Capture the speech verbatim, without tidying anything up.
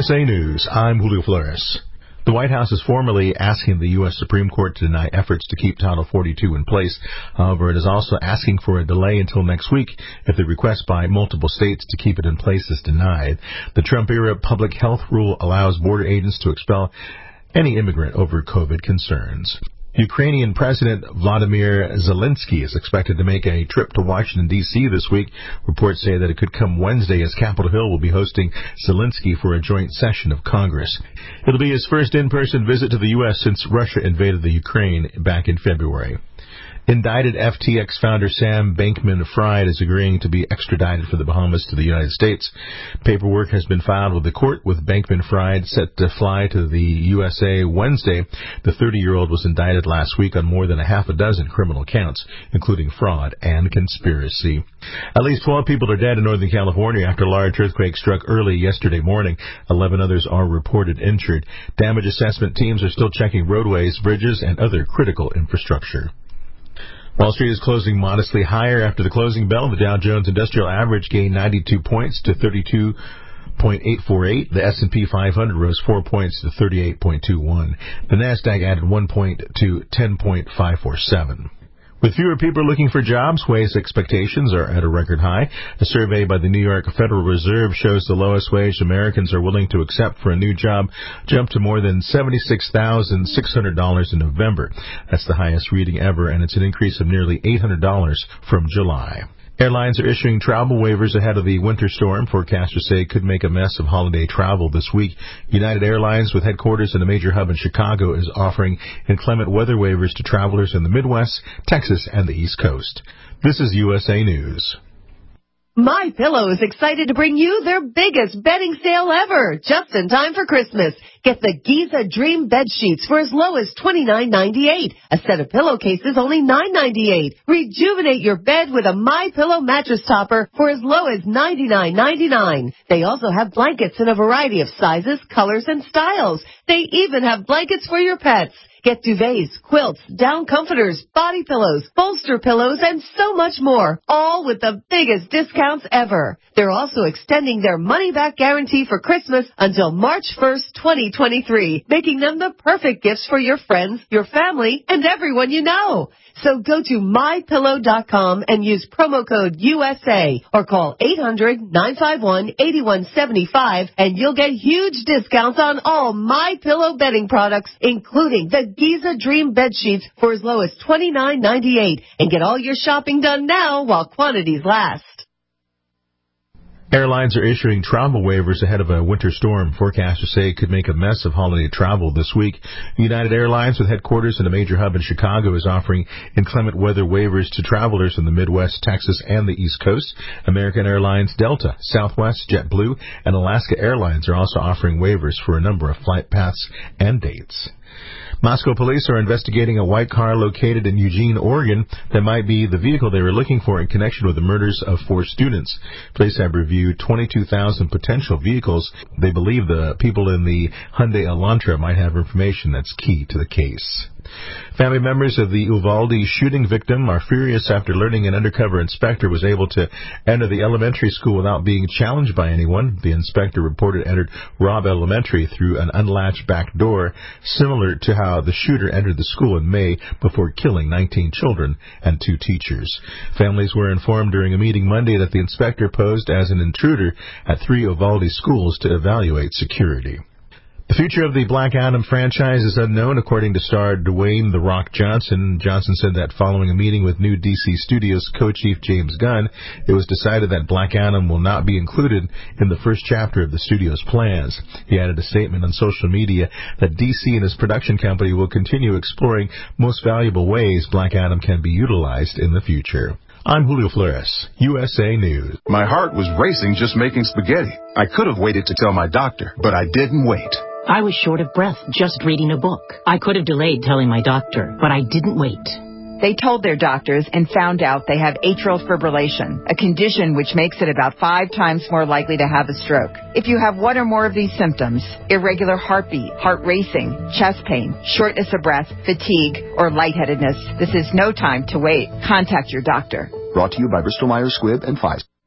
S A News, I'm Julio Flores. The White House is formally asking the U S Supreme Court to deny efforts to keep Title forty-two in place. However, it is also asking for a delay until next week if the request by multiple states to keep it in place is denied. The Trump-era public health rule allows border agents to expel any immigrant over COVID concerns. Ukrainian President Vladimir Zelensky is expected to make a trip to Washington, D C this week. Reports say that it could come Wednesday, as Capitol Hill will be hosting Zelensky for a joint session of Congress. It'll be his first in-person visit to the U S since Russia invaded the Ukraine back in February. Indicted F T X founder Sam Bankman-Fried is agreeing to be extradited from the Bahamas to the United States. Paperwork has been filed with the court, with Bankman-Fried set to fly to the U S A Wednesday. The thirty-year-old was indicted last week on more than a half a dozen criminal counts, including fraud and conspiracy. At least twelve people are dead in Northern California after a large earthquake struck early yesterday morning. Eleven others are reported injured. Damage assessment teams are still checking roadways, bridges, and other critical infrastructure. Wall Street is closing modestly higher after the closing bell. The Dow Jones Industrial Average gained ninety-two points to thirty-two point eight four eight. The S and P five hundred rose four points to thirty-eight point two one. The Nasdaq added one point to ten point five four seven. With fewer people looking for jobs, wage expectations are at a record high. A survey by the New York Federal Reserve shows the lowest wage Americans are willing to accept for a new job jumped to more than seventy-six thousand six hundred dollars in November. That's the highest reading ever, and it's an increase of nearly eight hundred dollars from July. Airlines are issuing travel waivers ahead of the winter storm. Forecasters say it could make a mess of holiday travel this week. United Airlines, with headquarters in a major hub in Chicago, is offering inclement weather waivers to travelers in the Midwest, Texas, and the East Coast. This is U S A News. MyPillow is excited to bring you their biggest bedding sale ever, just in time for Christmas. Get the Giza Dream bed sheets for as low as twenty-nine ninety-eight. A set of pillowcases only nine ninety-eight. Rejuvenate your bed with a MyPillow mattress topper for as low as ninety-nine ninety-nine. They also have blankets in a variety of sizes, colors, and styles. They even have blankets for your pets. Get duvets, quilts, down comforters, body pillows, bolster pillows, and so much more, all with the biggest discounts ever. They're also extending their money-back guarantee for Christmas until March first, twenty twenty-three, making them the perfect gifts for your friends, your family, and everyone you know. So go to my pillow dot com and use promo code U S A or call eight hundred nine five one eight one seven five and you'll get huge discounts on all MyPillow bedding products, including the Giza Dream bed sheets for as low as twenty-nine ninety-eight. And get all your shopping done now while quantities last. Airlines are issuing travel waivers ahead of a winter storm. Forecasters say it could make a mess of holiday travel this week. United Airlines, with headquarters in a major hub in Chicago, is offering inclement weather waivers to travelers in the Midwest, Texas, and the East Coast. American Airlines, Delta, Southwest, JetBlue, and Alaska Airlines are also offering waivers for a number of flight paths and dates. Moscow police are investigating a white car located in Eugene, Oregon, that might be the vehicle they were looking for in connection with the murders of four students. Police have reviewed twenty-two thousand potential vehicles. They believe the people in the Hyundai Elantra might have information that's key to the case. Family members of the Uvalde shooting victim are furious after learning an undercover inspector was able to enter the elementary school without being challenged by anyone. The inspector reported entered Robb Elementary through an unlatched back door, similar to how the shooter entered the school in May before killing nineteen children and two teachers. Families were informed during a meeting Monday that the inspector posed as an intruder at three Uvalde schools to evaluate security. The future of the Black Adam franchise is unknown, according to star Dwayne "The Rock" Johnson. Johnson said that following a meeting with new D C Studios co-chief James Gunn, it was decided that Black Adam will not be included in the first chapter of the studio's plans. He added a statement on social media that D C and his production company will continue exploring most valuable ways Black Adam can be utilized in the future. I'm Julio Flores, U S A News. My heart was racing just making spaghetti. I could have waited to tell my doctor, but I didn't wait. I was short of breath just reading a book. I could have delayed telling my doctor, but I didn't wait. They told their doctors and found out they have atrial fibrillation, a condition which makes it about five times more likely to have a stroke. If you have one or more of these symptoms, irregular heartbeat, heart racing, chest pain, shortness of breath, fatigue, or lightheadedness, this is no time to wait. Contact your doctor. Brought to you by Bristol Myers Squibb and Pfizer.